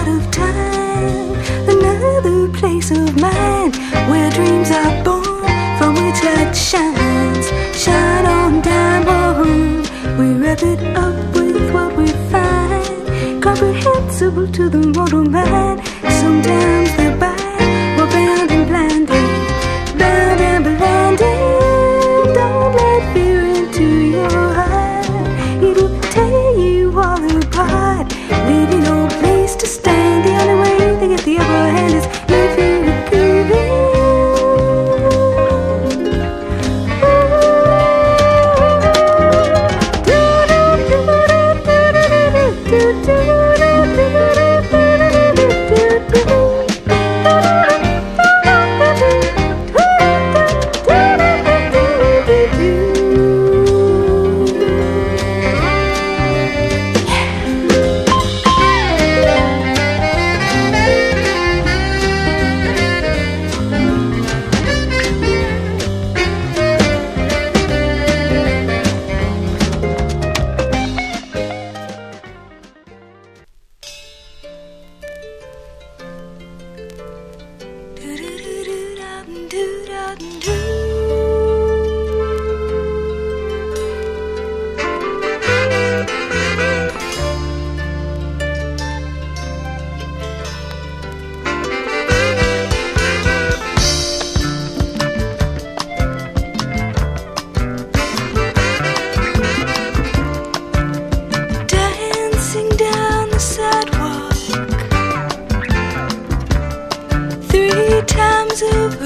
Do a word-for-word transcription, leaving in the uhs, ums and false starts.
out of time. Another place of mine where dreams are born, from which light shines. Shine on down home. We wrap it up with what we find, comprehensible to the mortal mind. Sometimes the bind, we're bound and blinded, bound and blinded. Don't let fear into your heart, it'll tear you all apart, leaving no place to stand. The only way to get the upper hand is if you give in. Times over